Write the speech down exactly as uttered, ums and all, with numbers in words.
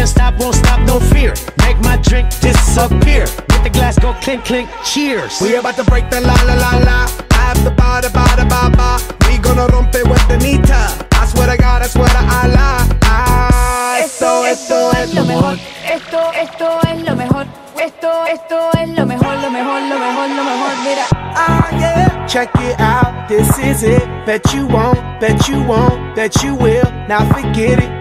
Can't stop, won't stop, no fear. Make my drink disappear. Let the glass go clink, clink, cheers. We about to break the la la la la. After ba da ba da ba ba. We gonna rompe with the nita. I swear to God, I swear to Allah. Ah, esto, esto, esto es lo mejor. Esto, esto es lo mejor. Esto, esto es lo mejor, lo mejor, lo mejor, lo mejor. Mira. Ah, yeah. Check it out. This is it. Bet you won't, bet you won't, bet you will. Now forget it.